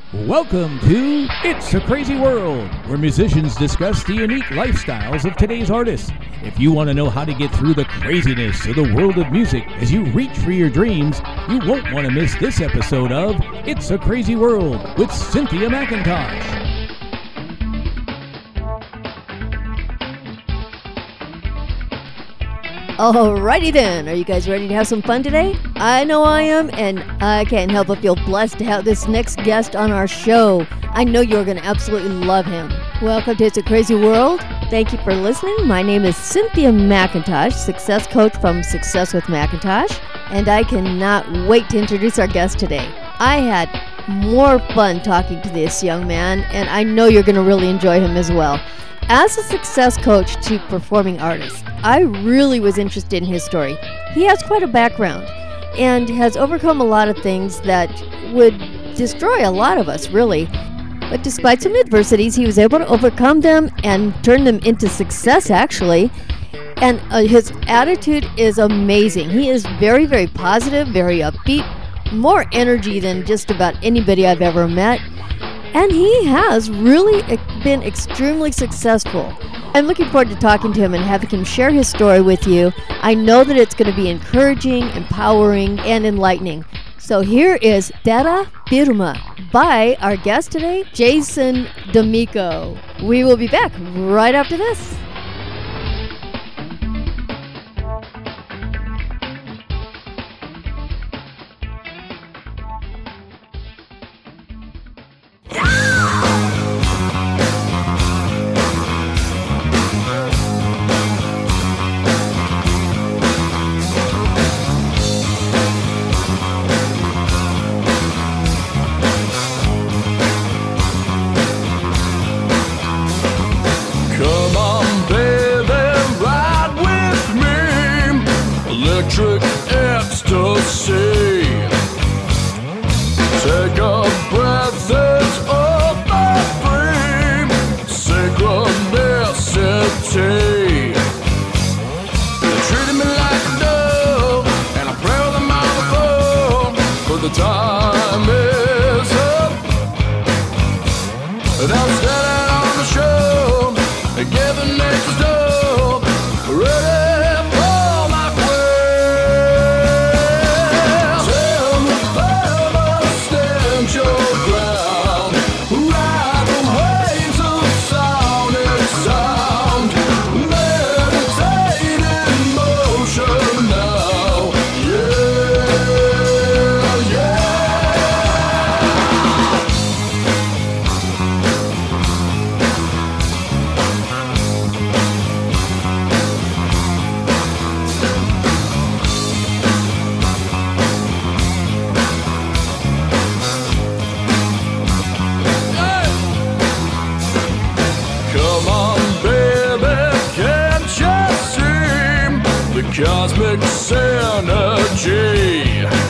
Welcome to It's a Crazy World, where musicians discuss the unique lifestyles of today's artists. If you want to know how to get through the craziness of the world of music as you reach for your dreams, you won't want to miss this episode of It's a Crazy World with Cynthia McIntosh. Alrighty then, are you guys ready to have some fun today? I know I am, and I can't help but feel blessed to have this next guest on our show. I know you're going to absolutely love him. Welcome to It's a Crazy World. Thank you for listening. My name is Cynthia McIntosh, success coach from Success with McIntosh, and I cannot wait to introduce our guest today. I had more fun talking to this young man, and I know you're going to really enjoy him as well. As a success coach to performing artists, I really was interested in his story. He has quite a background and has overcome a lot of things that would destroy a lot of us, really. But despite some adversities, he was able to overcome them and turn them into success, actually. And his attitude is amazing. He is very, very positive, very upbeat, more energy than just about anybody I've ever met. And he has really been extremely successful. I'm looking forward to talking to him and having him share his story with you. I know that it's going to be encouraging, empowering, and enlightening. So here is Terra Firma by our guest today, Jason D'Amico. We will be back right after this. Electric ecstasy. Take a breath, it's all my dream. Synchronicity. They treated me like a dove, and I pray with them on the phone, but the time is up. And I'm standing on the show, and giving nature's dope, ready. Cosmic synergy.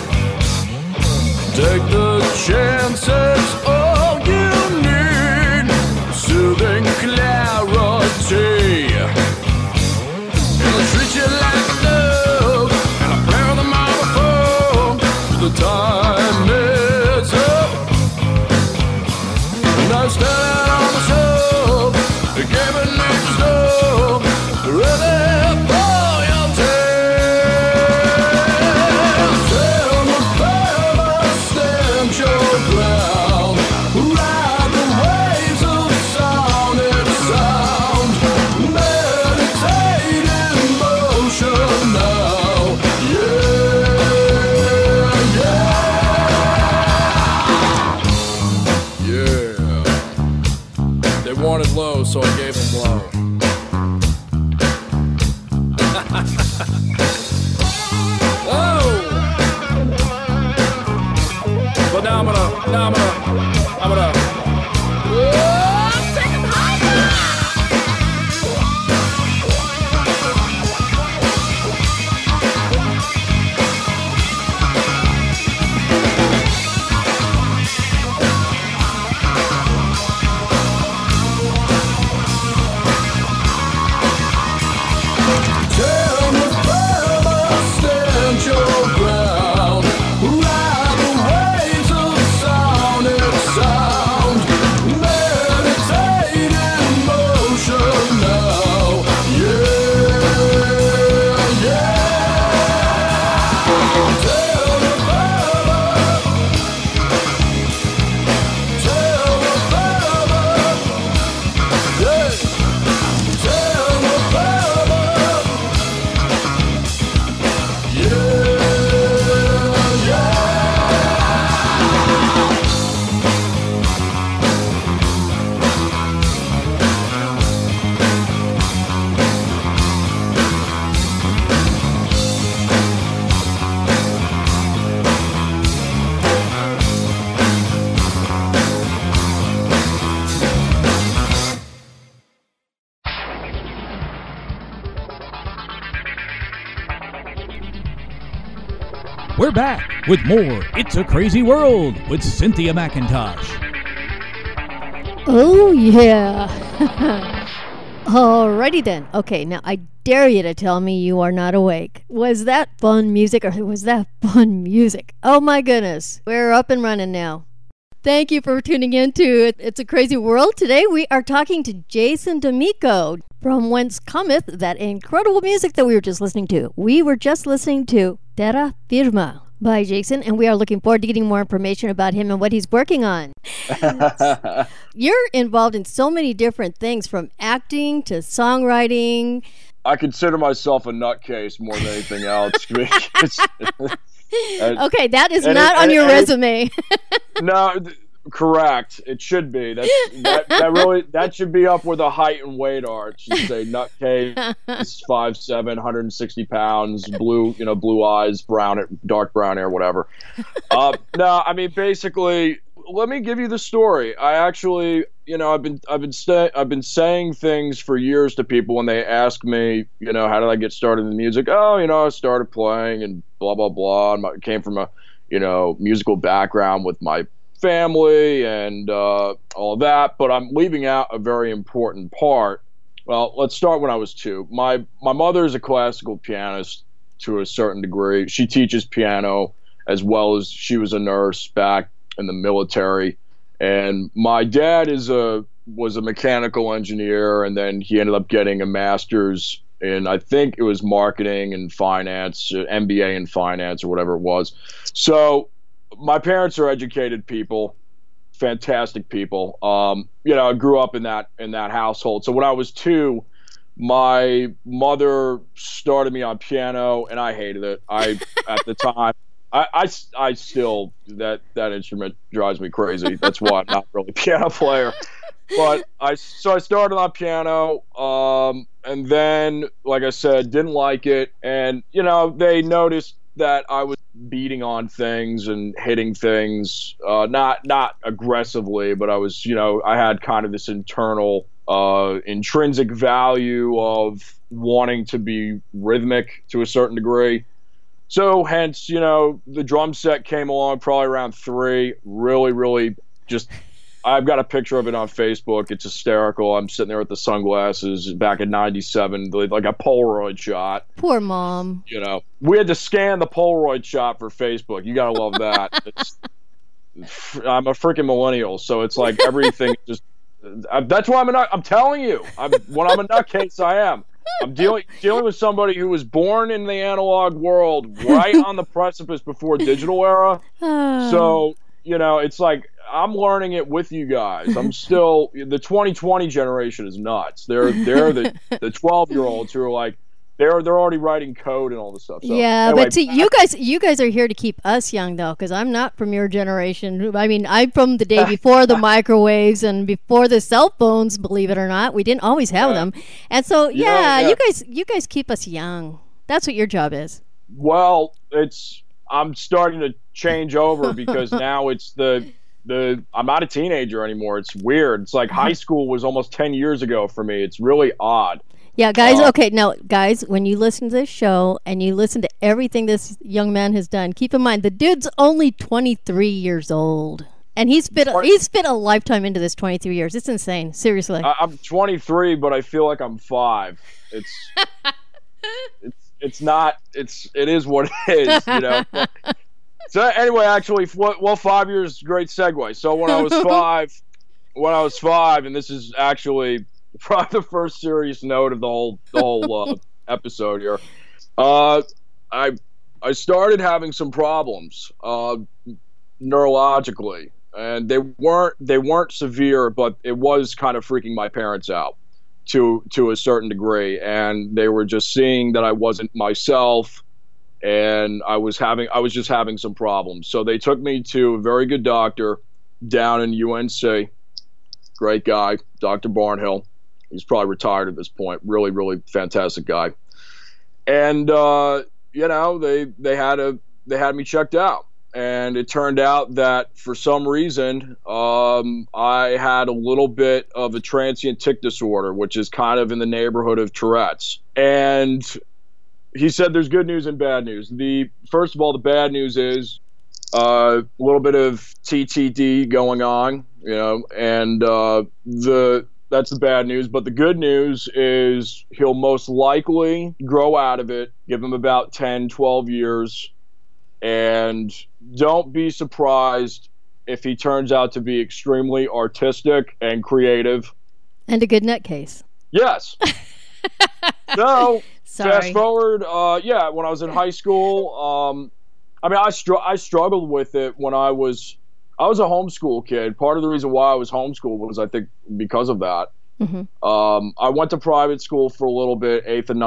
Take the chances, all you need. Soothing clarity. And I'll treat you like a dove, and I play on the microphone. The time is up, and I'm standing on the show, giving nature's dope, ready. Wanted low, so I gave him low. Whoa! But now I'm gonna take him higher! Your ground, ride the waves of sound and sound. we're back with more It's a Crazy World with Cynthia McIntosh. Oh, yeah. Alrighty then. Okay, now I dare you to tell me you are not awake. Was that fun music or was that fun music? Oh my goodness. We're up and running now. Thank you for tuning in to It's a Crazy World. Today we are talking to Jason D'Amico, from whence cometh that incredible music that we were just listening to. We were just listening to Terra Firma by Jason, and we are looking forward to getting more information about him and what he's working on. You're involved in so many different things, from acting to songwriting. I consider myself a nutcase more than anything else. Okay, that is not on your resume. No, correct. It should be. That should be up where the height and weight are. It should say nutcase, 5'7", 160 pounds, blue eyes, dark brown hair, whatever. No, I mean, basically, let me give you the story. I actually, I've been saying things for years to people when they ask me, how did I get started in music? Oh, I started playing and blah blah blah. And I came from a, musical background with my family and all of that. But I'm leaving out a very important part. Well, let's start when I was 2. My mother is a classical pianist to a certain degree. She teaches piano as well as she was a nurse back in the military. And my dad was a mechanical engineer, and then he ended up getting a master's in, I think it was marketing and finance, MBA in finance or whatever it was. So my parents are educated people, fantastic people. I grew up in that household. So when I was 2, my mother started me on piano, and I hated it. At the time, I still, that instrument drives me crazy. That's why I'm not really a piano player. But I started on piano, and then, like I said, didn't like it. And, they noticed that I was beating on things and hitting things, not aggressively, but I was, I had kind of this internal intrinsic value of wanting to be rhythmic to a certain degree. So hence, the drum set came along probably around 3. Really, really just, I've got a picture of it on Facebook. It's hysterical. I'm sitting there with the sunglasses back in 97, like a Polaroid shot. Poor mom. We had to scan the Polaroid shot for Facebook. You got to love that. I'm a freaking millennial, so it's like everything just, that's why I'm telling you, when I'm a nutcase, I am. I'm dealing with somebody who was born in the analog world right on the precipice before digital era. So, it's like I'm learning it with you guys. I'm still, the 2020 generation is nuts. They're the 12-year-olds who are like, they're already writing code and all this stuff. So, yeah, anyway, but see, you guys are here to keep us young, though, because I'm not from your generation. I mean, I'm from the day before the microwaves and before the cell phones. Believe it or not, we didn't always have them, and so you guys keep us young. That's what your job is. Well, I'm starting to change over because now it's I'm not a teenager anymore. It's weird. It's like high school was almost 10 years ago for me. It's really odd. Yeah, guys, okay, now, guys, when you listen to this show and you listen to everything this young man has done, keep in mind, the dude's only 23 years old. And he's fit a lifetime into this 23 years. It's insane, seriously. I'm 23, but I feel like I'm 5. It is what it is, So anyway, actually, 5 years, great segue. So when I was 5, and this is actually probably the first serious note of the whole episode here. I started having some problems neurologically, and they weren't severe, but it was kind of freaking my parents out to a certain degree, and they were just seeing that I wasn't myself, and I was just having some problems. So they took me to a very good doctor down in UNC. Great guy, Dr. Barnhill. He's probably retired at this point. Really, really fantastic guy. And they had me checked out, and it turned out that for some reason I had a little bit of a transient tic disorder, which is kind of in the neighborhood of Tourette's. And he said there's good news and bad news. First of all, the bad news is a little bit of TTD going on, and that's the bad news. But the good news is he'll most likely grow out of it. Give him about 10, 12 years, and don't be surprised if he turns out to be extremely artistic and creative. And a good nutcase. Yes. So, Sorry. fast forward, when I was in high school, I struggled with it when I was a homeschool kid. Part of the reason why I was homeschooled was, I think, because of that. Mm-hmm. I went to private school for a little bit, when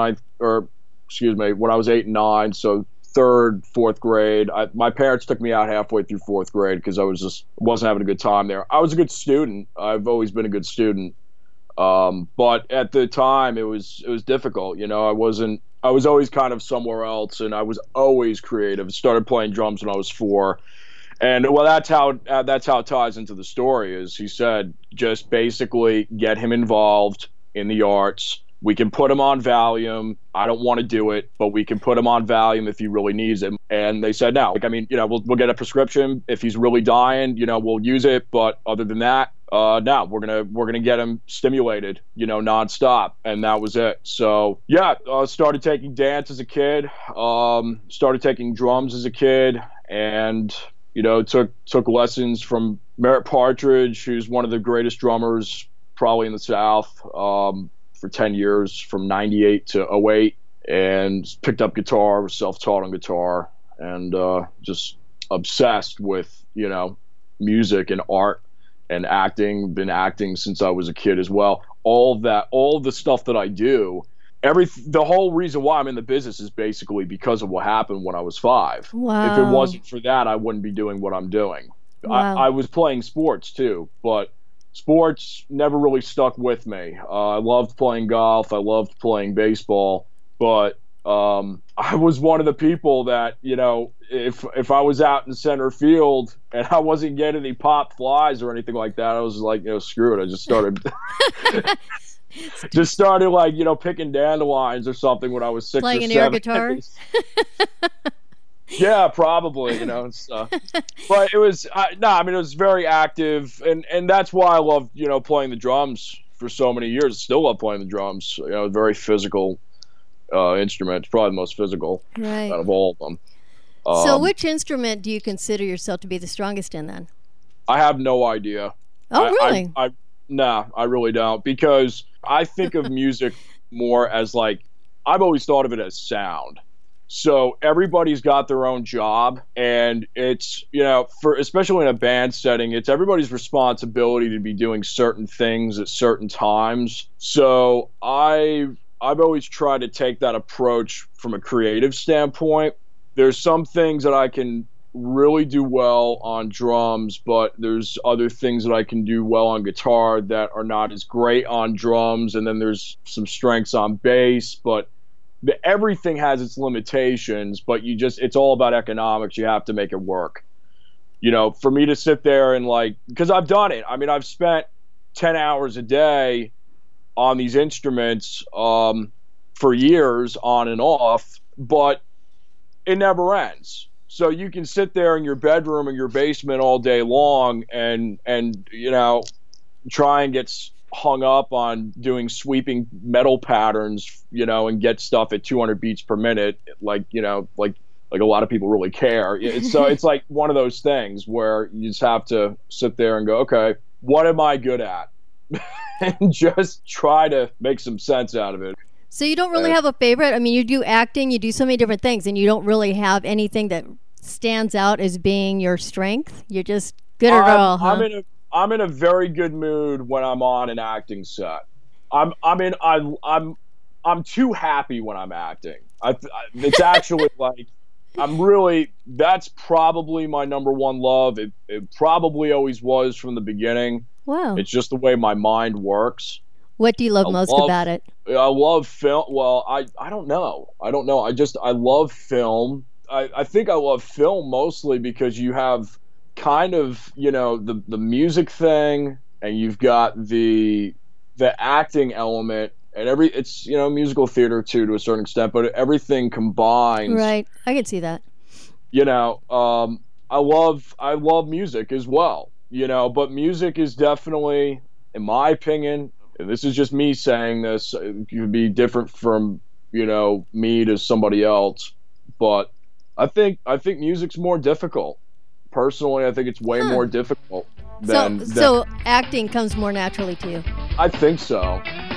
I was 8 and 9, so 3rd, 4th grade. My parents took me out halfway through 4th grade because I wasn't having a good time there. I was a good student. I've always been a good student. But at the time it was difficult. I was always kind of somewhere else, and I was always creative. Started playing drums when I was 4. And well, that's how it ties into the story. Is he said, just basically get him involved in the arts. We can put him on Valium. I don't want to do it, but we can put him on Valium if he really needs it. And they said, no. We'll get a prescription. If he's really dying, we'll use it. But other than that, no, we're gonna get him stimulated, nonstop. And that was it. So yeah, started taking dance as a kid. Started taking drums as a kid, and took lessons from Merritt Partridge, who's one of the greatest drummers probably in the South. For 10 years, from 98 to 08, and picked up guitar, was self-taught on guitar, and just obsessed with, music and art and acting. Been acting since I was a kid as well. All of the stuff that I do, the whole reason why I'm in the business is basically because of what happened when I was 5. Wow. If it wasn't for that, I wouldn't be doing what I'm doing. Wow. I was playing sports too, but sports never really stuck with me. I loved playing golf. I loved playing baseball. But I was one of the people that, if I was out in center field and I wasn't getting any pop flies or anything like that, I was like, screw it. I just started picking dandelions or something when I was 6 Playing or 7. Playing an air guitar? Yeah, probably, but it was, it was very active, and that's why I loved, playing the drums for so many years. Still love playing the drums. Very physical instrument. It's probably the most physical out of all of them. So which instrument do you consider yourself to be the strongest in then? I have no idea. Oh, really? I really don't, because I think of music more as I've always thought of it as sound. So everybody's got their own job, and it's, especially in a band setting, it's everybody's responsibility to be doing certain things at certain times. So I've always tried to take that approach from a creative standpoint. There's some things that I can really do well on drums, but there's other things that I can do well on guitar that are not as great on drums. And then there's some strengths on bass, but everything has its limitations, but it's all about economics. You have to make it work. For me to sit there and because I've done it. I've spent 10 hours a day on these instruments for years on and off, but it never ends. So you can sit there in your bedroom or your basement all day long and try and get hung up on doing sweeping metal patterns, and get stuff at 200 beats per minute, like a lot of people really care. So it's like one of those things where you just have to sit there and go, okay, what am I good at? And just try to make some sense out of it. So you don't really have a favorite? You do acting, you do so many different things, and you don't really have anything that stands out as being your strength? You're just good at all, huh? I'm in a very good mood when I'm on an acting set. I'm too happy when I'm acting. It's actually that's probably my number one love. It probably always was from the beginning. Wow. It's just the way my mind works. What do you love most about it? I love film. Well, I don't know. I love film. I think I love film mostly because you have kind of, the music thing, and you've got the acting element, and it's musical theater too to a certain extent, but everything combines. Right, I can see that. I love music as well, but music is definitely, in my opinion, and this is just me saying this, it could be different from me to somebody else, but I think music's more difficult. Personally, I think it's way more difficult than so acting comes more naturally to you. I think so.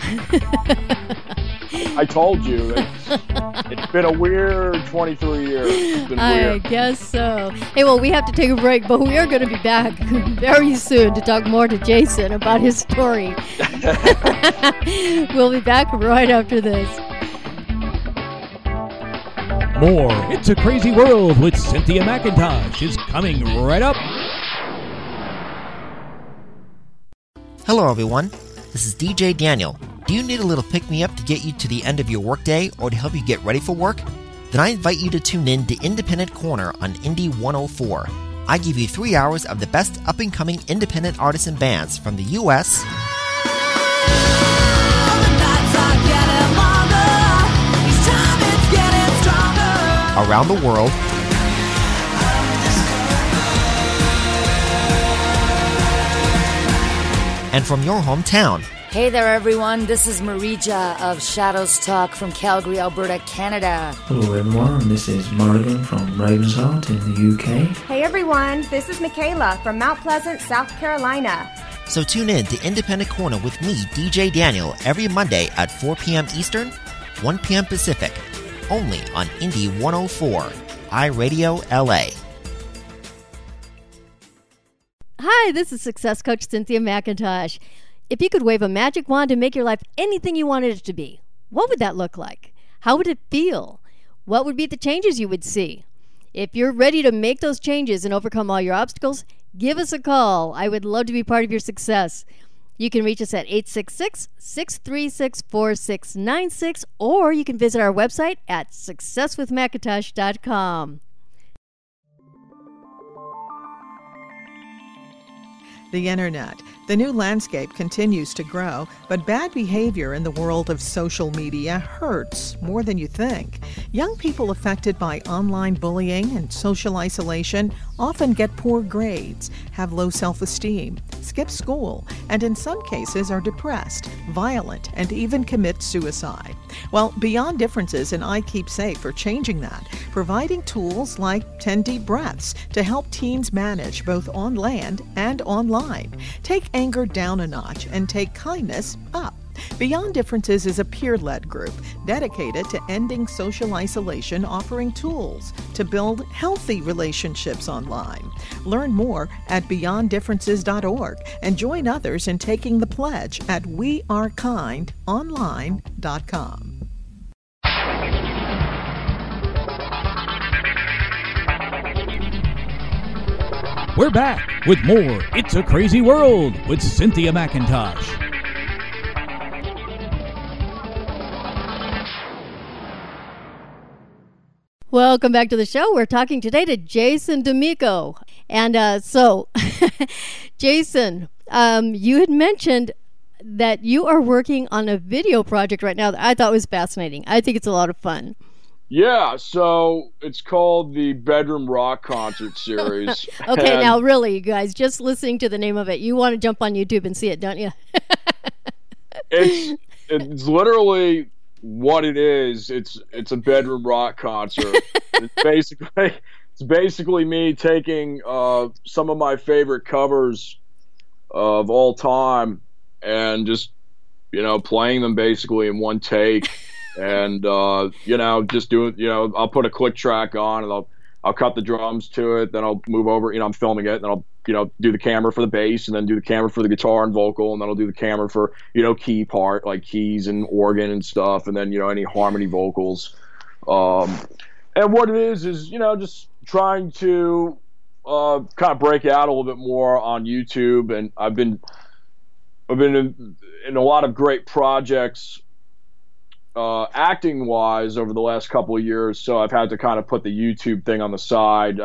I told you it's been a weird 23 years. It's been weird. I guess so. Hey, well, we have to take a break, but we are going to be back very soon to talk more to Jason about his story. We'll be back right after this. More It's a Crazy World with Cynthia McIntosh is coming right up. Hello, everyone. This is DJ Daniel. Do you need a little pick-me-up to get you to the end of your workday or to help you get ready for work? Then I invite you to tune in to Independent Corner on Indie 104. I give you 3 hours of the best up-and-coming independent artists and bands from the U.S., around the world, and from your hometown. Hey there, everyone. This is Marija of Shadows Talk from Calgary, Alberta, Canada. Hello, everyone. This is Morgan from Ravensholt in the UK. Hey, everyone. This is Michaela from Mount Pleasant, South Carolina. So tune in to Independent Corner with me, DJ Daniel, every Monday at 4 p.m. Eastern, 1 p.m. Pacific, only on Indie 104, iRadio LA. Hi, this is Success Coach Cynthia McIntosh. If you could wave a magic wand to make your life anything you wanted it to be, what would that look like? How would it feel? What would be the changes you would see? If you're ready to make those changes and overcome all your obstacles, give us a call. I would love to be part of your success. You can reach us at 866-636-4696, or you can visit our website at successwithmacintosh.com. The Internet. The new landscape continues to grow, but bad behavior in the world of social media hurts more than you think. Young people affected by online bullying and social isolation often get poor grades, have low self-esteem, skip school, and in some cases are depressed, violent, and even commit suicide. Well, Beyond Differences and I Keep Safe are changing that, providing tools like 10 deep breaths to help teens manage both on land and online. Take anger down a notch and take kindness up. Beyond Differences is a peer-led group dedicated to ending social isolation, offering tools to build healthy relationships online. Learn more at beyonddifferences.org and join others in taking the pledge at wearekindonline.com. We're back with more It's a Crazy World with Cynthia McIntosh. Welcome back to the show. We're talking today to Jason D'Amico. And Jason, you had mentioned that you are working on a video project right now that I thought was fascinating. I think it's a lot of fun. Yeah, so it's called the Bedroom Rock Concert Series. Okay, now really, you guys, just listening to the name of it, you want to jump on YouTube and see it, don't you? It's literally what it is. It's a bedroom rock concert. It's basically me taking some of my favorite covers of all time and just playing them basically in one take. And just doing, I'll put a click track on and I'll cut the drums to it, then I'll move over, I'm filming it, and then I'll do the camera for the bass, and then do the camera for the guitar and vocal, and then I'll do the camera for key part, like keys and organ and stuff, and then any harmony vocals. And what it is just trying to kind of break out a little bit more on YouTube, and I've been in a lot of great projects acting wise over the last couple of years, so I've had to kind of put the YouTube thing on the side.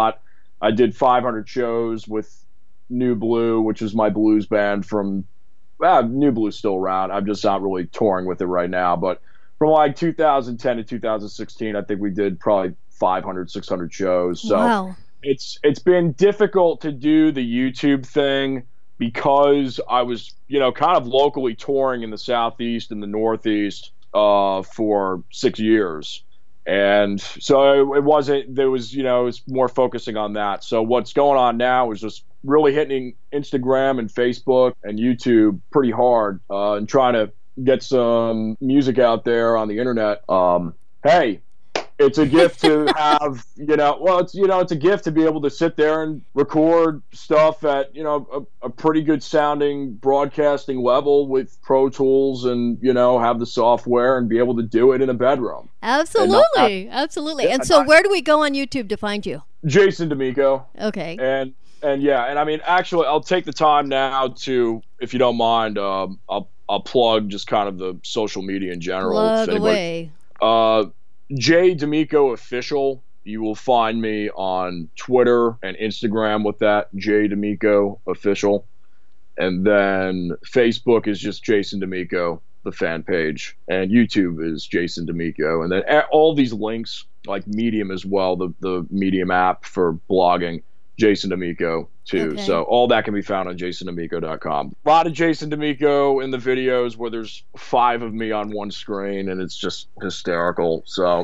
I did 500 shows with New Blue, which is my blues band from New Blue's still around. I'm just not really touring with it right now. But from like 2010 to 2016, I think we did probably 500, 600 shows. So wow. It's been difficult to do the YouTube thing because I was, kind of locally touring in the Southeast and the Northeast for 6 years. And so it wasn't, it was more focusing on that. So what's going on now is just really hitting Instagram and Facebook and YouTube pretty hard and trying to get some music out there on the internet. Hey, it's a gift to have, it's a gift to be able to sit there and record stuff at, a pretty good sounding broadcasting level with Pro Tools and, have the software and be able to do it in a bedroom. Absolutely. Absolutely. And so where do we go on YouTube to find you? Jason D'Amico. Okay. And I mean, actually, I'll take the time now to, if you don't mind, I'll plug just kind of the social media in general. Plug away. J D'Amico Official. You will find me on Twitter and Instagram with that, J D'Amico Official. And then Facebook is just Jason D'Amico, the fan page. And YouTube is Jason D'Amico. And then all these links, like Medium as well, the Medium app for blogging, Jason D'Amico too. Okay. So all that can be found on jasondamico.com. A lot of Jason D'Amico in the videos where there's 5 of me on one screen and it's just hysterical. So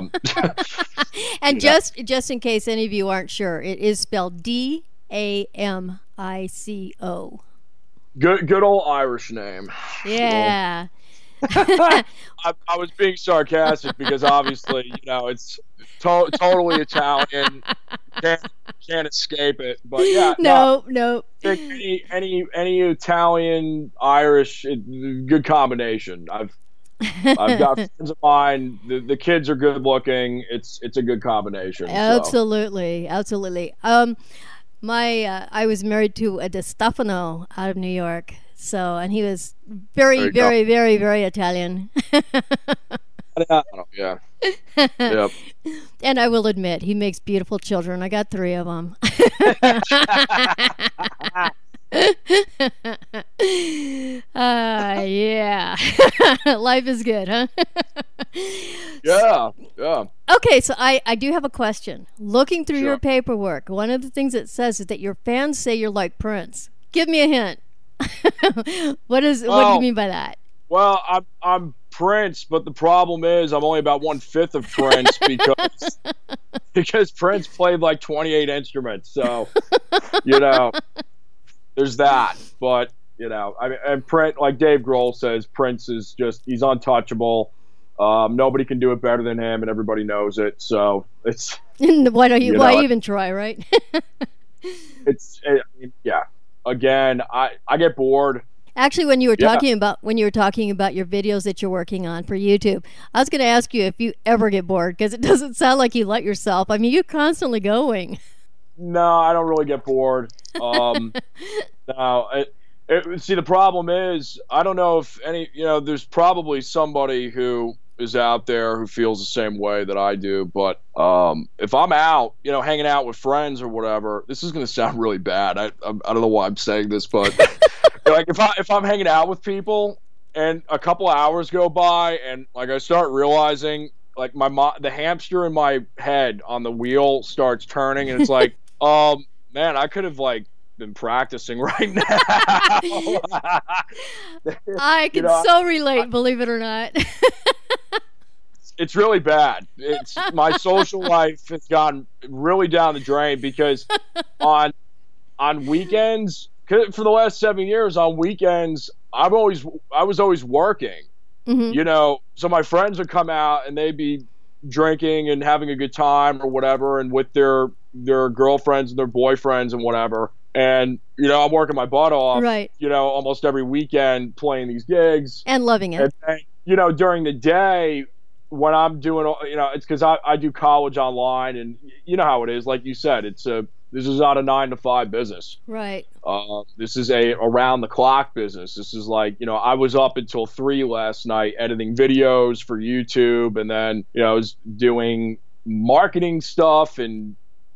and just in case any of you aren't sure, it is spelled D-A-M-I-C-O. Good old Irish name. Yeah. I was being sarcastic because obviously, it's totally Italian. Can't escape it. But yeah, no. Any Italian, Irish, good combination. I've got friends of mine. The kids are good looking. It's a good combination. Absolutely, absolutely. I was married to a De Stefano out of New York. So, and he was very, very, very, very Italian. Yeah. Yep. And I will admit, he makes beautiful children. I got 3 of them. Yeah. Life is good, huh? Yeah. Okay, so I do have a question. Looking through your paperwork, one of the things it says is that your fans say you're like Prince. Give me a hint. What do you mean by that? Well, I'm Prince, but the problem is I'm only about 1/5 of Prince because Prince played like 28 instruments. So, there's that. But and Prince, like Dave Grohl says, Prince is he's untouchable. Nobody can do it better than him, and everybody knows it. So it's why even try, right? Yeah. Again, I get bored. Actually, when you were talking about your videos that you're working on for YouTube, I was going to ask you if you ever get bored, because it doesn't sound like you let yourself. I mean, you're constantly going. No, I don't really get bored. No, see, the problem is I don't know if there's probably somebody who is out there who feels the same way that I do, but if I'm out, hanging out with friends or whatever, this is going to sound really bad. I don't know why I'm saying this, but like if I'm hanging out with people and a couple hours go by and like I start realizing like the hamster in my head on the wheel starts turning and it's like, man, I could have like been practicing right now. I can so relate, believe it or not. It's really bad. My social life has gone really down the drain because on weekends, for the last 7 years, on weekends, I was always working. Mm-hmm. So my friends would come out and they'd be drinking and having a good time or whatever, and with their girlfriends and their boyfriends and whatever. And I'm working my butt off, right? Almost every weekend playing these gigs and loving it. And during the day, when I'm doing, it's because I do college online, and you know how it is. Like you said, this is not a 9-to-5 business, right? This is a around the clock business. This is like, I was up until 3 last night editing videos for YouTube, and then I was doing marketing stuff and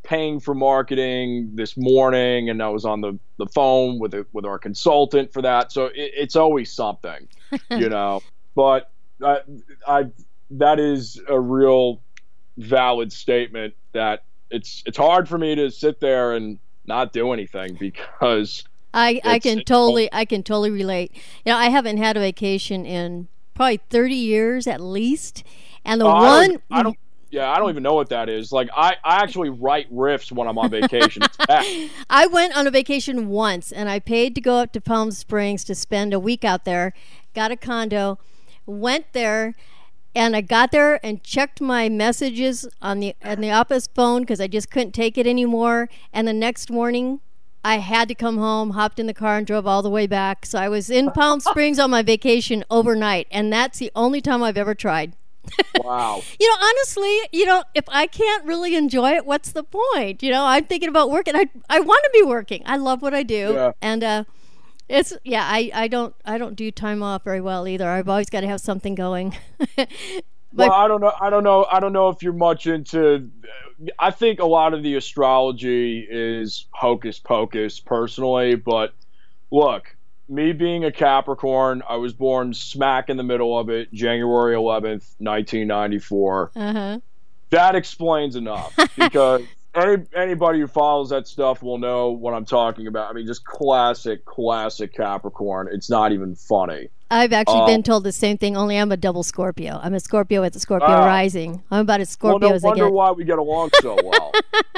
paying for marketing this morning, and I was on the phone with our consultant for that. So it's always something, you know. But that is a real valid statement that it's hard for me to sit there and not do anything because I can totally relate. You know, I haven't had a vacation in probably 30 years at least, and I don't even know what that is. Like I actually write riffs when I'm on vacation. It's bad. I went on a vacation once, and I paid to go up to Palm Springs to spend a week out there. Got a condo, went there. And I got there and checked my messages on the office phone because I just couldn't take it anymore. And the next morning, I had to come home, hopped in the car, and drove all the way back. So I was in Palm Springs on my vacation overnight, and that's the only time I've ever tried. Wow. You know, honestly, you know, if I can't really enjoy it, what's the point? You know, I'm thinking about working. I want to be working. I love what I do, yeah. And I don't do time off very well either. I've always got to have something going. Well, I don't know if you're much into. I think a lot of the astrology is hocus pocus, personally. But look, me being a Capricorn, I was born smack in the middle of it, January 11th, 1994. Uh-huh. That explains enough because. Anybody who follows that stuff will know what I'm talking about. I mean, just classic Capricorn. It's not even funny. I've actually been told the same thing, only I'm a double Scorpio. I'm a Scorpio with a Scorpio rising. I'm about as Scorpio as I get. Well, no wonder why we get along so well.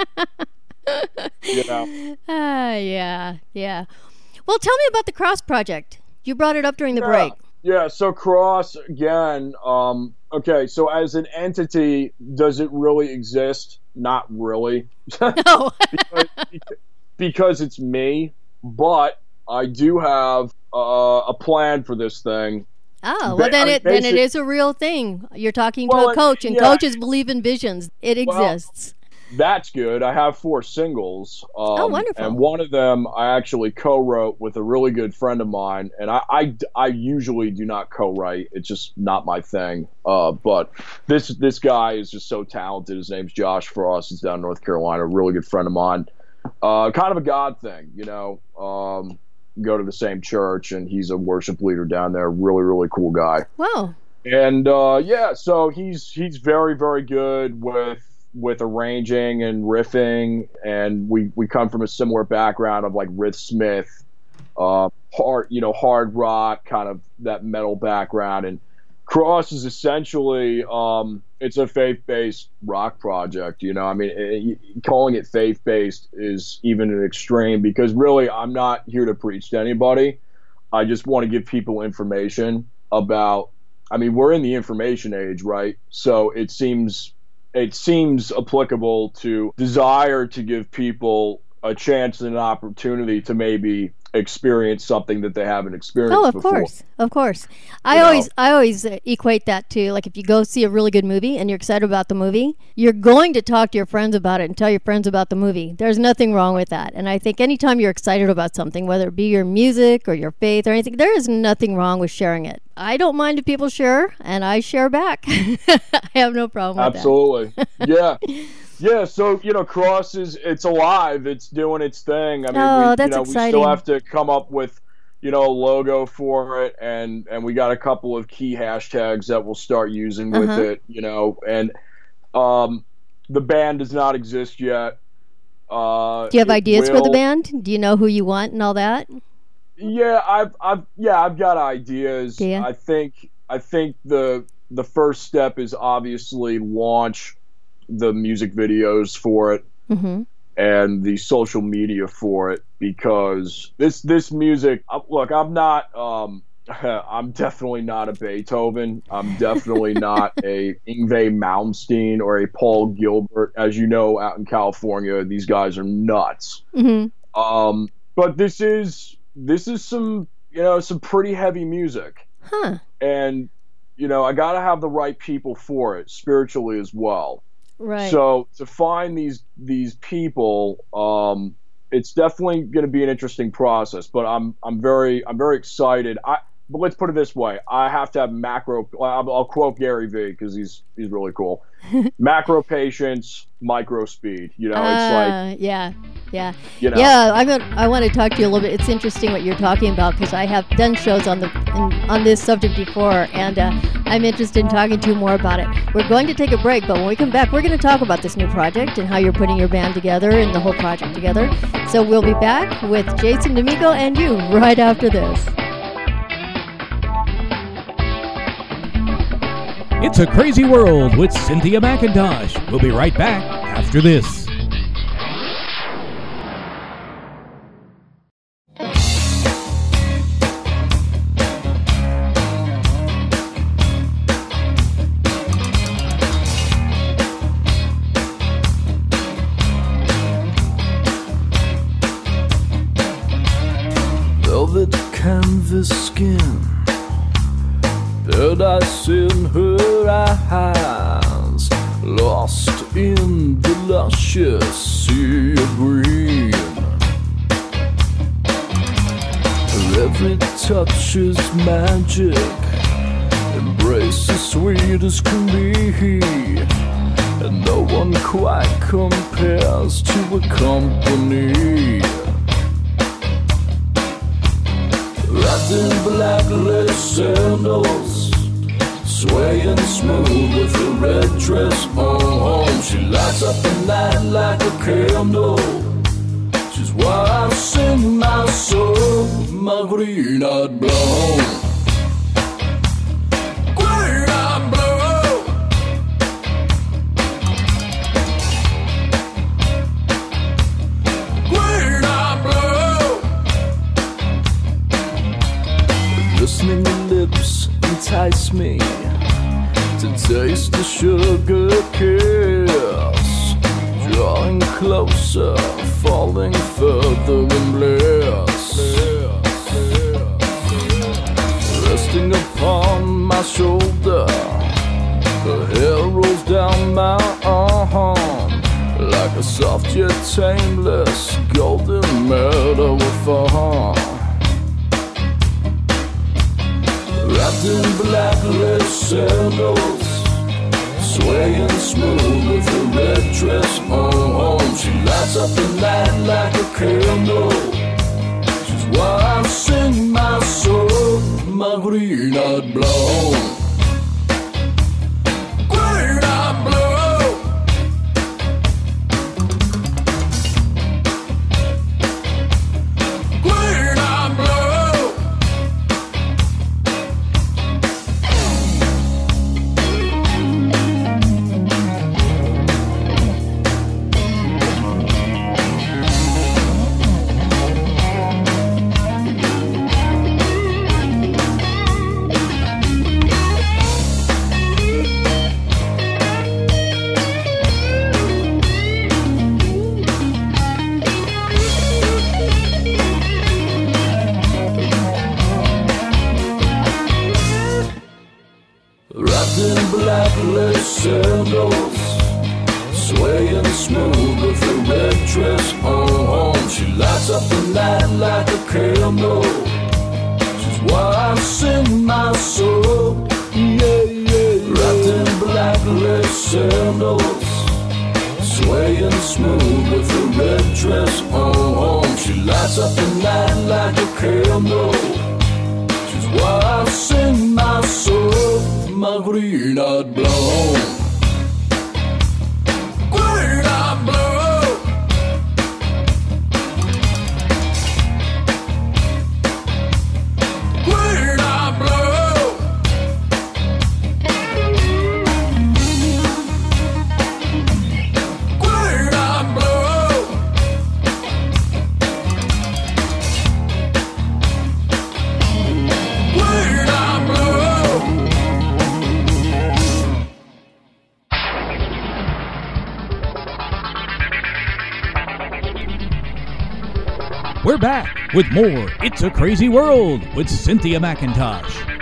You know? Yeah. Well, tell me about the Cross Project. You brought it up during the break. Yeah, so Cross, again, okay, so as an entity, does it really exist? Not really. No. because it's me, but I do have a plan for this thing. Oh, well, then it is a real thing. You're talking to a coach, and coaches believe in visions. It exists. That's good. I have 4 singles. Oh, wonderful. And one of them I actually co-wrote with a really good friend of mine. And I usually do not co-write. It's just not my thing. But this guy is just so talented. His name's Josh Frost. He's down in North Carolina, a really good friend of mine. Kind of a God thing, you know. Go to the same church, and he's a worship leader down there. Really, really cool guy. Wow. And, so he's very, very good with arranging and riffing, and we come from a similar background of like Riff Smith, hard rock, kind of that metal background. And Cross is essentially it's a faith-based rock project. You know, I mean, calling it faith-based is even an extreme because really I'm not here to preach to anybody. I just want to give people information about. I mean, we're in the information age, right? So it seems applicable to desire to give people a chance and an opportunity to maybe experience something that they haven't experienced before. Of course. I always equate that to, like, if you go see a really good movie and you're excited about the movie, you're going to talk to your friends about it and tell your friends about the movie. There's nothing wrong with that. And I think anytime you're excited about something, whether it be your music or your faith or anything, there is nothing wrong with sharing it. I don't mind if people share, and I share back. I have no problem with that. Absolutely. Yeah. Yeah, so, you know, Cross it's alive. It's doing its thing. I mean, we still have to come up with, you know, a logo for it, and we got a couple of key hashtags that we'll start using with it, you know, and the band does not exist yet. Do you have ideas for the band? Do you know who you want and all that? Yeah, I've got ideas. Yeah. I think the first step is obviously launch the music videos for it and the social media for it, because this music, look, I'm not I'm definitely not a Beethoven. I'm definitely not a Yngwie Malmsteen or a Paul Gilbert. As you know, out in California, these guys are nuts. But this is some, you know, some pretty heavy music. And, you know, I got to have the right people for it, spiritually as well. Right. So to find these people, it's definitely going to be an interesting process. But I'm very excited. but let's put it this way: I have to have macro. I'll quote Gary Vee because he's really cool. Macro patience, micro speed. You know, it's like yeah. You know. Yeah, I want to talk to you a little bit. It's interesting what you're talking about because I have done shows on this subject before, and I'm interested in talking to you more about it. We're going to take a break, but when we come back, we're going to talk about this new project and how you're putting your band together and the whole project together. So we'll be back with Jason D'Amico and you right after this. It's a Crazy World with Cynthia McIntosh. We'll be right back after this. Velvet canvas skin, paradise in her eyes, lost in the luscious sea of green. Her every touch is magic, embrace as sweet as can be, and no one quite compares to her company. Wrapped in black lace sandals, swaying smooth with her red dress on. She lights up the night like a candle. She's why I sing my soul, my green-eyed blonde. Green-eyed blonde. Green-eyed blonde. Listening lips entice me to taste the sugar kiss, drawing closer, falling further in bliss, resting upon my shoulder, her hair rolls down my arm like a soft yet tameless golden meadow of fawn. Wrapped in black lace sandals, swaying smooth with her red dress on. She lights up the night like a candle. She's why I sing my soul, my green-eyed blonde. Green-eyed blonde. Green-eyed blonde. Wrapped in black lace sandals, swaying smooth with her red dress on. She lights up the night like a candle. She's why I sing my soul, yeah, yeah. Wrapped in black lace sandals, swaying smooth with her red dress on. She lights up the night like a candle. She's why I sing my soul, my green-eyed blonde. Green-eyed blonde. Green-eyed blonde. Green-eyed blonde. Green-eyed blonde. We're back with more It's a Crazy World with Cynthia McIntosh.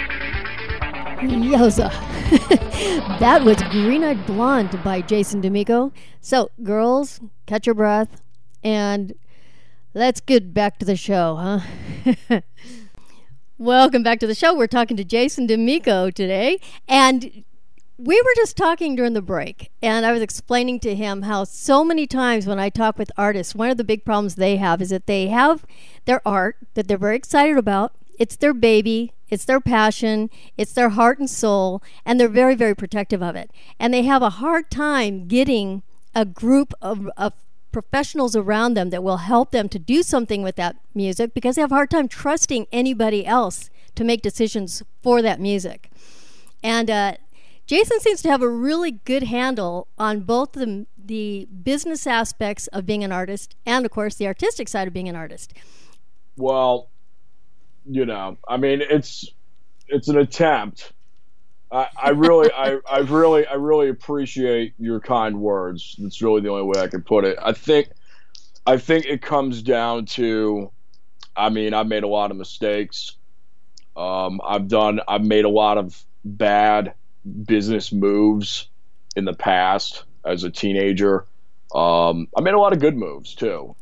Yowza. That was Green-Eyed Blonde by Jason D'Amico. So, girls, catch your breath, and let's get back to the show, huh? Welcome back to the show. We're talking to Jason D'Amico today, and we were just talking during the break, and I was explaining to him how so many times when I talk with artists, one of the big problems they have is that they have their art that they're very excited about. It's their baby, it's their passion, it's their heart and soul, and they're very, very protective of it. And they have a hard time getting a group of professionals around them that will help them to do something with that music, because they have a hard time trusting anybody else to make decisions for that music. And Jason seems to have a really good handle on both the business aspects of being an artist and, of course, the artistic side of being an artist. Well, I mean, it's an attempt. I really appreciate your kind words. That's really the only way I can put it. I think it comes down to, I mean, I've made a lot of mistakes. I've made a lot of bad business moves in the past as a teenager. I made a lot of good moves too,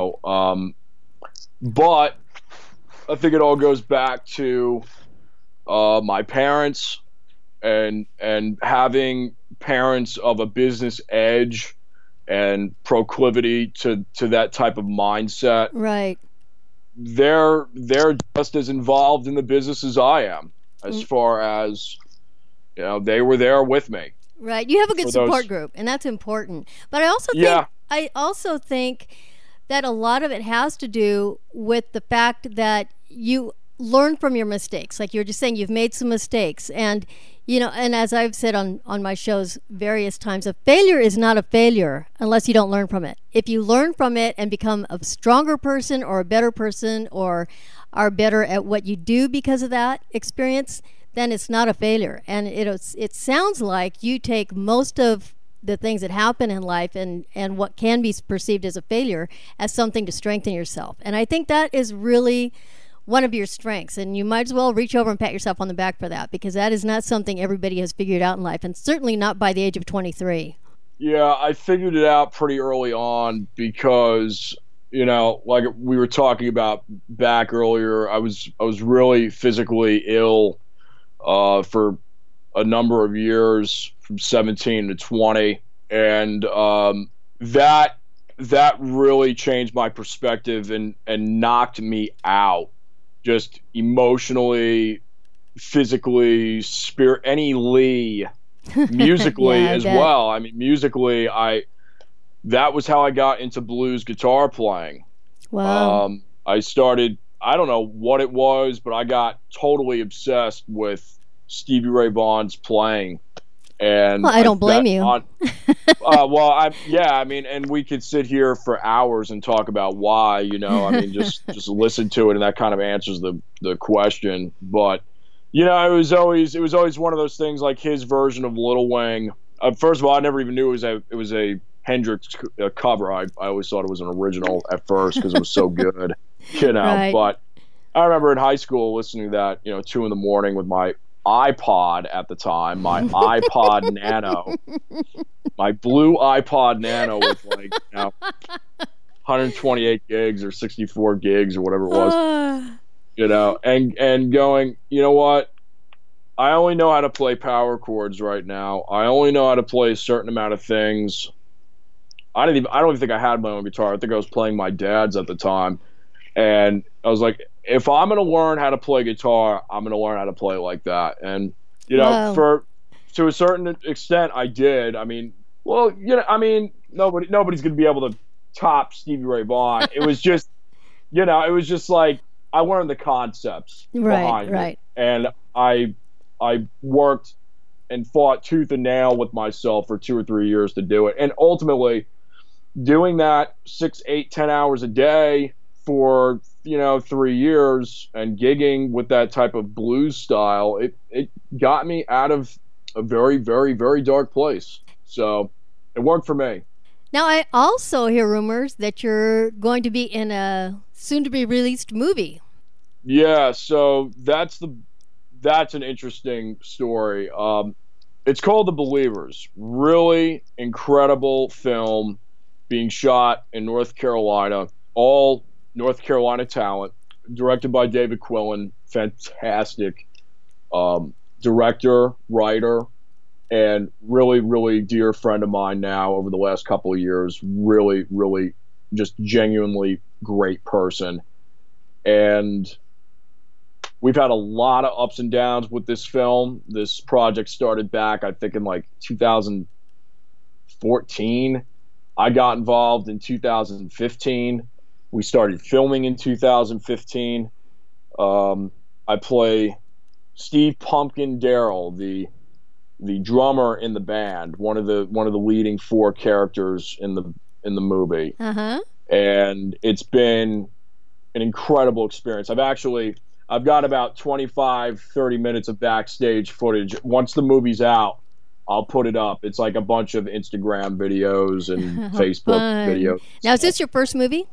but I think it all goes back to my parents and having parents of a business edge and proclivity to that type of mindset. Right. They're just as involved in the business as I am, as far as, they were there with me. Right. You have a good support group, and that's important. But I also think that a lot of it has to do with the fact that you learn from your mistakes. Like you were just saying, you've made some mistakes. And, and as I've said on my shows various times, a failure is not a failure unless you don't learn from it. If you learn from it and become a stronger person or a better person or are better at what you do because of that experience, then it's not a failure. And it sounds like you take most of the things that happen in life and what can be perceived as a failure as something to strengthen yourself. And I think that is really one of your strengths, and you might as well reach over and pat yourself on the back for that, because that is not something everybody has figured out in life, and certainly not by the age of 23. Yeah, I figured it out pretty early on because, like we were talking about back earlier, I was really physically ill for a number of years, from 17 to 20, and that really changed my perspective and knocked me out, just emotionally, physically, musically as well. I mean, musically, that was how I got into blues guitar playing. Wow. I started, I don't know what it was, but I got totally obsessed with Stevie Ray Vaughan's playing. And I don't blame you. And we could sit here for hours and talk about why, just listen to it, and that kind of answers the question. But, it was always one of those things, like his version of Little Wing. First of all, I never even knew it was a Hendrix cover. I always thought it was an original at first because it was so good, Right. But I remember in high school listening to that, 2 in the morning with my iPod at the time, my iPod Nano, my blue iPod Nano with 128 gigs or 64 gigs or whatever it was, and going, you know what? I only know how to play power chords right now. I only know how to play a certain amount of things. I don't even think I had my own guitar. I think I was playing my dad's at the time. And I was like, if I'm going to learn how to play guitar, I'm going to learn how to play like that. And, to a certain extent, I did. I mean, nobody's going to be able to top Stevie Ray Vaughan. It was just, it was just like, I learned the concepts behind it. And I worked and fought tooth and nail with myself for 2 or 3 years to do it. And ultimately, doing that 6, 8, 10 hours a day for 3 years and gigging with that type of blues style, it got me out of a very, very, very dark place. So it worked for me. Now, I also hear rumors that you're going to be in a soon-to-be released movie. Yeah, so that's an interesting story. It's called The Believers. Really incredible film being shot in North Carolina. All North Carolina talent. directed by David Quillen, fantastic director, writer, and really, really dear friend of mine now over the last couple of years. Really, really just genuinely great person. And we've had a lot of ups and downs with this film. This project started back, I think, in like 2014. I got involved in 2015. We started filming in 2015. I play Steve Pumpkin Darrell, the drummer in the band, one of the leading four characters in the movie. And it's been an incredible experience. I've got about 25-30 minutes of backstage footage. Once the movie's out, I'll put it up. It's like a bunch of Instagram videos and Facebook videos. Now, is this your first movie?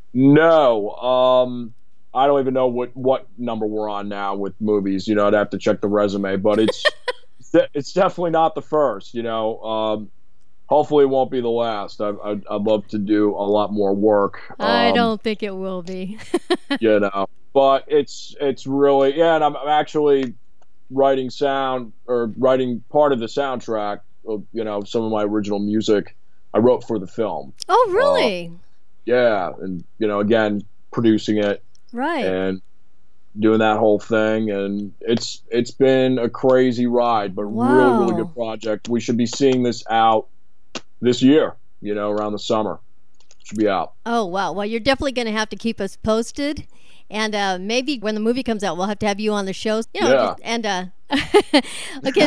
No. I don't even know what number we're on now with movies. You know, I'd have to check the resume, but it's definitely not the first. You know, hopefully it won't be the last. I'd love to do a lot more work. I don't think it will be. You know, but it's really, yeah. And I'm actually writing writing part of the soundtrack of, you know, some of my original music I wrote for the film. Oh, really? Yeah, and you know, again, producing it. Right. And doing that whole thing, and it's been a crazy ride, but really, really good project. We should be seeing this out this year, you know, around the summer. Should be out. Oh, wow. Well, you're definitely going to have to keep us posted. And maybe when the movie comes out, we'll have to have you on the show. You know, yeah. And okay,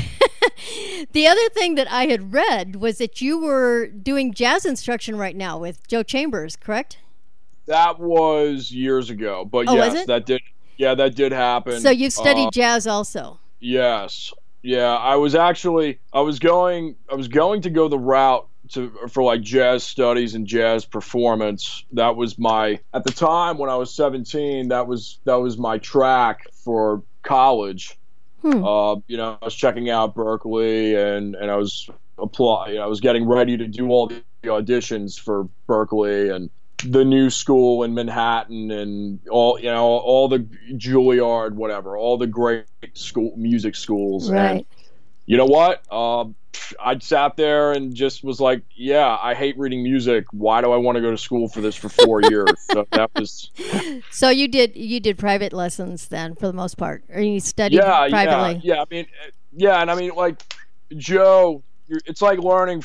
the other thing that I had read was that you were doing jazz instruction right now with Joe Chambers, correct? That was years ago, but yes, that did happen. So you've studied jazz also? Yes. Yeah, I was going to go the route for like jazz studies and jazz performance. That was at the time when I was 17, that was my track for college. You know, I was checking out Berklee and I was I was getting ready to do all the auditions for Berklee and the new school in Manhattan and all the Juilliard, whatever, all the great music schools. Right. And you know what? I sat there and just was like, yeah, I hate reading music. Why do I want to go to school for this for 4 years? So that was. So you did private lessons then, for the most part, or you studied privately? Yeah. I mean, yeah, and I mean, like Joe, it's like learning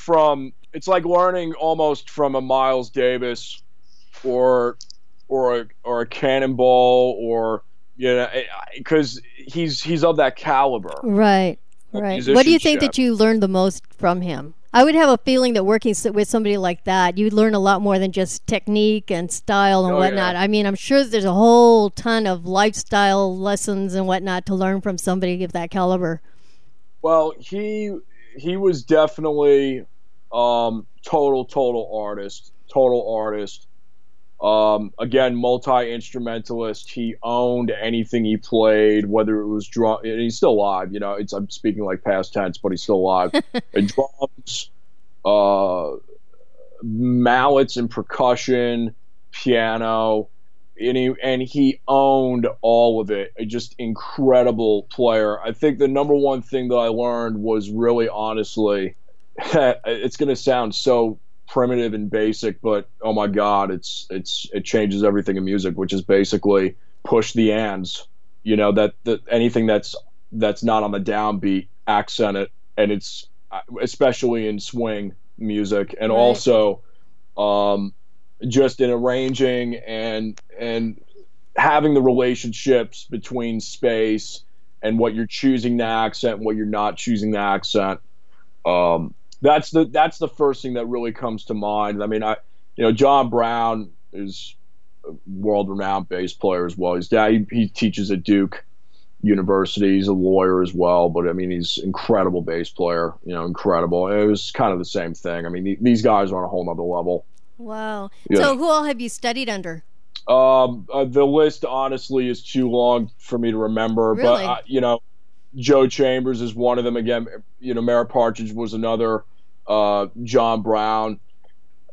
almost from a Miles Davis. Or a Cannonball, or you know, because he's of that caliber. Right. What do you think that you learned the most from him? I would have a feeling that working with somebody like that, you'd learn a lot more than just technique and style and whatnot. Yeah. I mean, I'm sure there's a whole ton of lifestyle lessons and whatnot to learn from somebody of that caliber. Well, he was definitely total artist. Again, multi-instrumentalist. He owned anything he played, whether it was drum, and he's still alive, you know, I'm speaking like past tense, but he's still alive. And drums, mallets and percussion, piano, and he owned all of it. A just incredible player. I think the number one thing that I learned was really honestly, it's going to sound so primitive and basic, but oh my god, it changes everything in music, which is basically push the ands, you know, that anything that's not on the downbeat, accent it, and it's especially in swing music, and also just in arranging and having the relationships between space and what you're choosing to accent and what you're not choosing to accent. That's the first thing that really comes to mind. I mean, John Brown is a world-renowned bass player as well. His dad, he teaches at Duke University. He's a lawyer as well, but I mean, he's an incredible bass player. You know, incredible. It was kind of the same thing. I mean, these guys are on a whole nother level. Wow. Yeah. So, who all have you studied under? The list honestly is too long for me to remember. Really? But Joe Chambers is one of them. Again, Merritt Partridge was another. John Brown,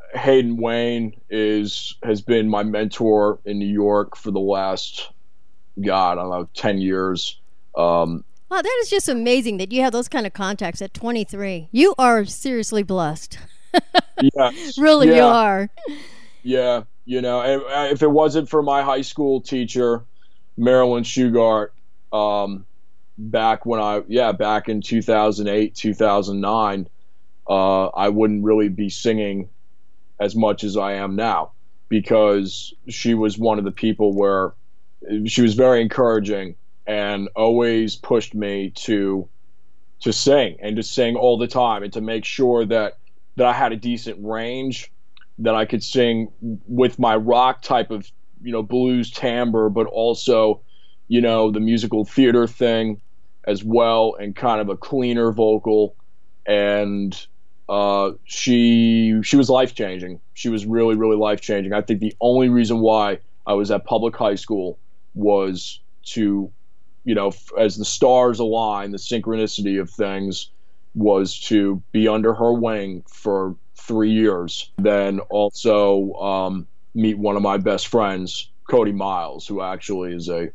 Hayden Wayne has been my mentor in New York for the last, God, I don't know, 10 years. Wow, that is just amazing that you have those kind of contacts at 23. You are seriously blessed. Yes. Really, you are. Yeah, if it wasn't for my high school teacher, Marilyn Shugart, back in 2008, 2009, I wouldn't really be singing as much as I am now, because she was one of the people where she was very encouraging and always pushed me to sing, and to sing all the time, and to make sure that I had a decent range, that I could sing with my rock type of, blues timbre, but also, the musical theater thing as well, and kind of a cleaner vocal. And she was life-changing. She was really, really life-changing. I think the only reason why I was at public high school was to, as the stars align, the synchronicity of things was to be under her wing for 3 years. Then also meet one of my best friends, Cody Miles, who actually is a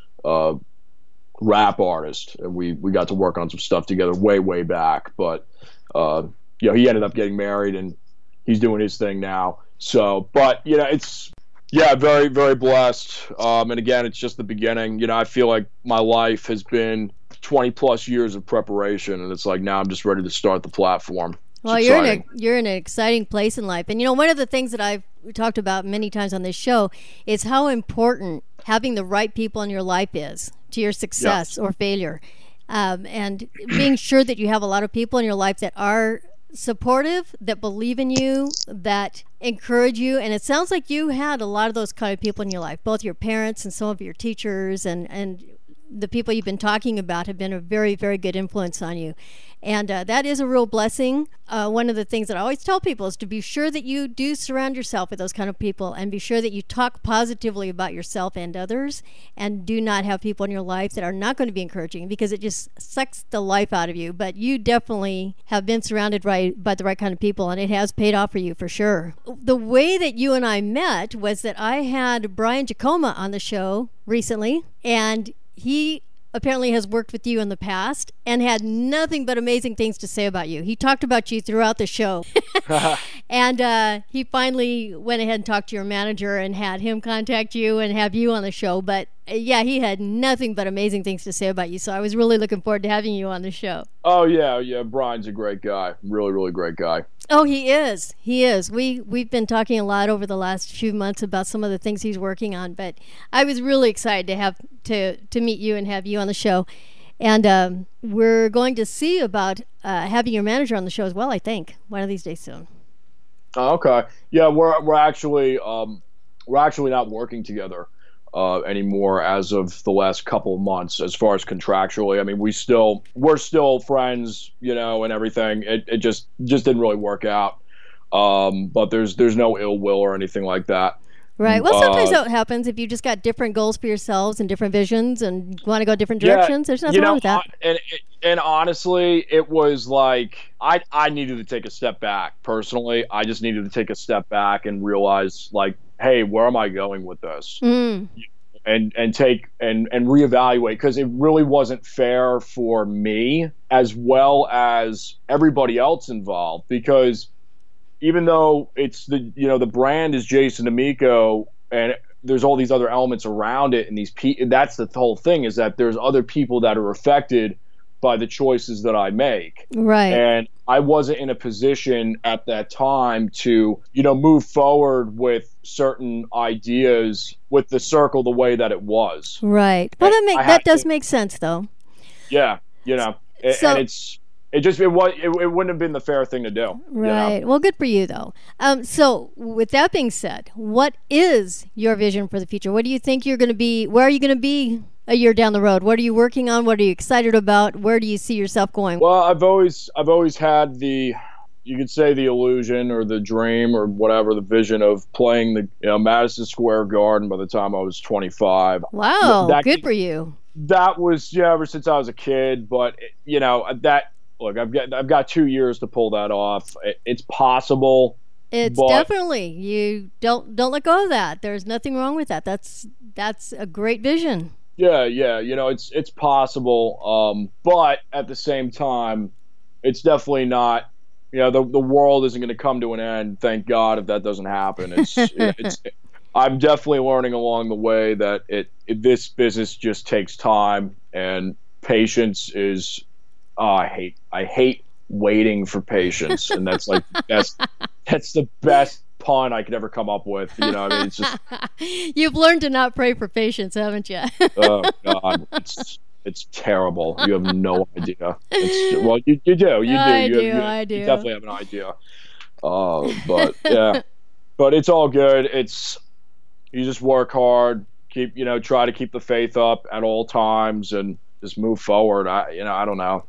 rap artist, and we got to work on some stuff together way back. But he ended up getting married, and he's doing his thing now. So, but it's very, very blessed. And again, it's just the beginning. I feel like my life has been 20 plus years of preparation, and it's like now I'm just ready to start the platform. Well, you're in an exciting place in life. And one of the things that I've talked about many times on this show is how important having the right people in your life is to your success or failure. And being sure that you have a lot of people in your life that are supportive, that believe in you, that encourage you. And it sounds like you had a lot of those kind of people in your life, both your parents and some of your teachers, and the people you've been talking about have been a very, very good influence on you. And that is a real blessing. One of the things that I always tell people is to be sure that you do surround yourself with those kind of people, and be sure that you talk positively about yourself and others, and do not have people in your life that are not going to be encouraging, because it just sucks the life out of you. But you definitely have been surrounded by the right kind of people, and it has paid off for you for sure. The way that you and I met was that I had Brian Jacoma on the show recently, and he apparently has worked with you in the past and had nothing but amazing things to say about you. He talked about you throughout the show. And he finally went ahead and talked to your manager and had him contact you and have you on the show. But he had nothing but amazing things to say about you. So I was really looking forward to having you on the show. Oh, yeah. Brian's a great guy. Really, really great guy. Oh, he is. He is. We've been talking a lot over the last few months about some of the things he's working on, but I was really excited to have to meet you and have you on the show. And we're going to see about having your manager on the show as well, I think, one of these days soon. Oh, okay. Yeah, we're actually not working together anymore as of the last couple of months, as far as contractually. I mean, we're still friends, and everything. It just didn't really work out. But there's no ill will or anything like that. Right. Well, sometimes that happens if you just got different goals for yourselves and different visions and want to go different directions. There's nothing wrong with that. And honestly, it was like I needed to take a step back. Personally, I just needed to take a step back and realize, like, hey, where am I going with this? And reevaluate, because it really wasn't fair for me as well as everybody else involved, because even though it's the brand is Jason D'Amico, and there's all these other elements around it, and that's the whole thing, is that there's other people that are affected by the choices that I make. Right. And I wasn't in a position at that time to, move forward with certain ideas with the circle the way that it was. Right. Well, that does make sense, though. Yeah. And it wouldn't have been the fair thing to do. Right. Well, good for you, though. So with that being said, what is your vision for the future? What do you think you're going to be? Where are you going to be a year down the road? What are you working on? What are you excited about? Where do you see yourself going? Well, I've always had you could say the illusion or the dream or whatever, the vision of playing the Madison Square Garden by the time I was 25. Wow, good for you. That was ever since I was a kid, but Look, I've got 2 years to pull that off. It's possible. It's definitely, you don't let go of that. There's nothing wrong with that. That's a great vision. Yeah, it's possible. But at the same time, it's definitely not, the world isn't going to come to an end. Thank God if that doesn't happen. I'm definitely learning along the way that this business just takes time, and patience is, I hate waiting for patience. And that's like, that's the best pun I could ever come up with. It's just, you've learned to not pray for patience, haven't you? Oh God, it's terrible. You have no idea. Well, you do. I do. You definitely have an idea. But yeah, but it's all good. You just work hard, try to keep the faith up at all times, and just move forward. I don't know.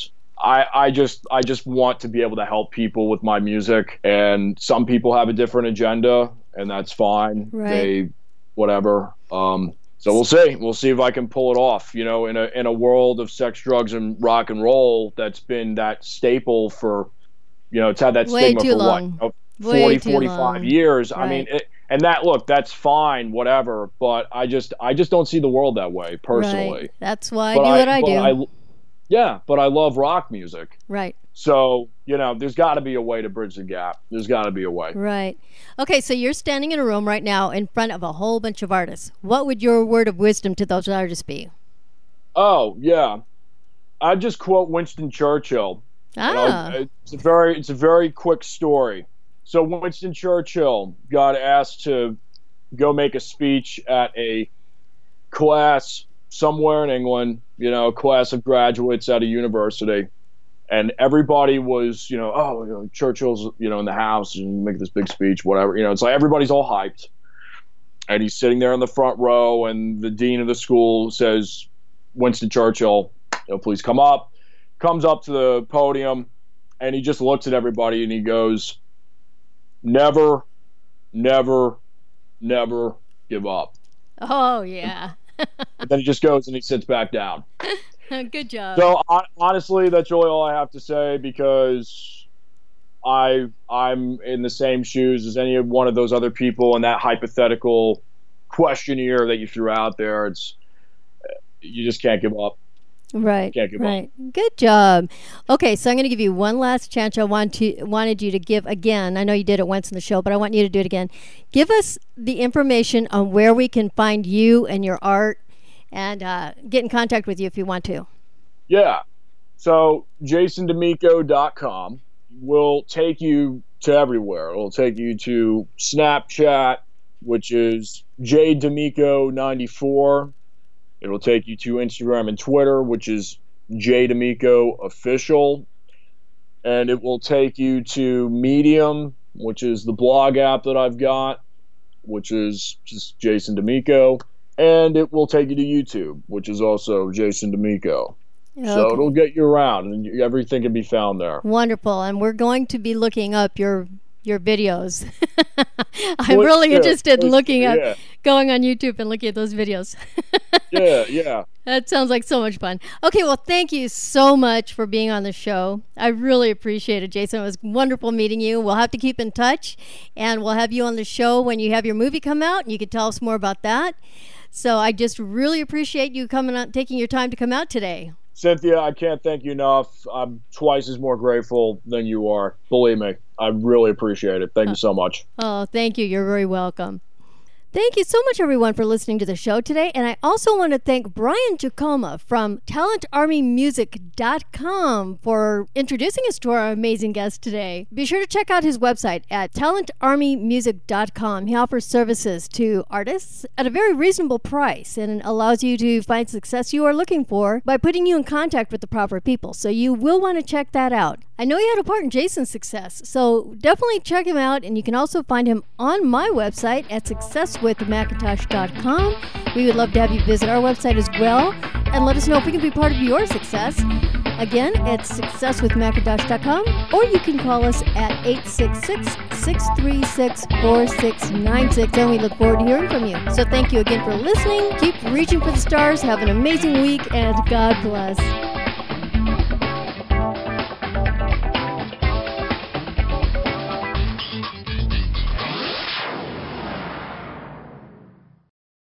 I just want to be able to help people with my music, and some people have a different agenda, and that's fine. Right. Whatever. So we'll see. We'll see if I can pull it off. In a world of sex, drugs, and rock and roll that's been that staple for, it's had that way stigma too for long. what, 40, 45 years. Right. I mean, and that's fine, whatever. But I just don't see the world that way personally. Right. That's why I do what I do. But I love rock music. Right. So, there's got to be a way to bridge the gap. There's got to be a way. Right. Okay, so you're standing in a room right now in front of a whole bunch of artists. What would your word of wisdom to those artists be? Oh, yeah. I'd just quote Winston Churchill. It's a very quick story. So Winston Churchill got asked to go make a speech at a class somewhere in England, a class of graduates at a university. And everybody was, Churchill's, in the house and make this big speech, whatever. It's like everybody's all hyped. And he's sitting there in the front row, and the dean of the school says, Winston Churchill, please come up. Comes up to the podium, and he just looks at everybody, and he goes, never, never, never give up. Oh, yeah. And then he just goes and he sits back down. Good job. So honestly, that's really all I have to say, because I'm in the same shoes as any one of those other people in that hypothetical questionnaire that you threw out there. You just can't give up. Right. Can't give up. Good job. Okay, so I'm going to give you one last chance. I wanted you to give again. I know you did it once in the show, but I want you to do it again. Give us the information on where we can find you and your art, and get in contact with you if you want to. Yeah. So JasonDemico.com will take you to everywhere. It'll take you to Snapchat, which is JDemico94. It'll take you to Instagram and Twitter, which is JDemicoOfficial. And it will take you to Medium, which is the blog app that I've got, which is just Jason D'Amico. And it will take you to YouTube, which is also Jason D'Amico. Okay. So it'll get you around, and everything can be found there. Wonderful. And we're going to be looking up your videos. I'm really interested in looking up, going on YouTube and looking at those videos. Yeah. That sounds like so much fun. Okay, well, thank you so much for being on the show. I really appreciate it, Jason. It was wonderful meeting you. We'll have to keep in touch, and we'll have you on the show when you have your movie come out, and you can tell us more about that. So I just really appreciate you coming out, taking your time to come out today. Cynthia, I can't thank you enough. I'm twice as more grateful than you are. Believe me, I really appreciate it. Thank you so much. Oh, thank you. You're very welcome. Thank you so much, everyone, for listening to the show today. And I also want to thank Brian Jacoma from TalentArmyMusic.com for introducing us to our amazing guest today. Be sure to check out his website at TalentArmyMusic.com. He offers services to artists at a very reasonable price and allows you to find success you are looking for by putting you in contact with the proper people. So you will want to check that out. I know you had a part in Jason's success, so definitely check him out. And you can also find him on my website at successwithmacintosh.com. We would love to have you visit our website as well and let us know if we can be part of your success. Again, it's successwithmacintosh.com, or you can call us at 866-636-4696, and we look forward to hearing from you. So thank you again for listening. Keep reaching for the stars. Have an amazing week, and God bless.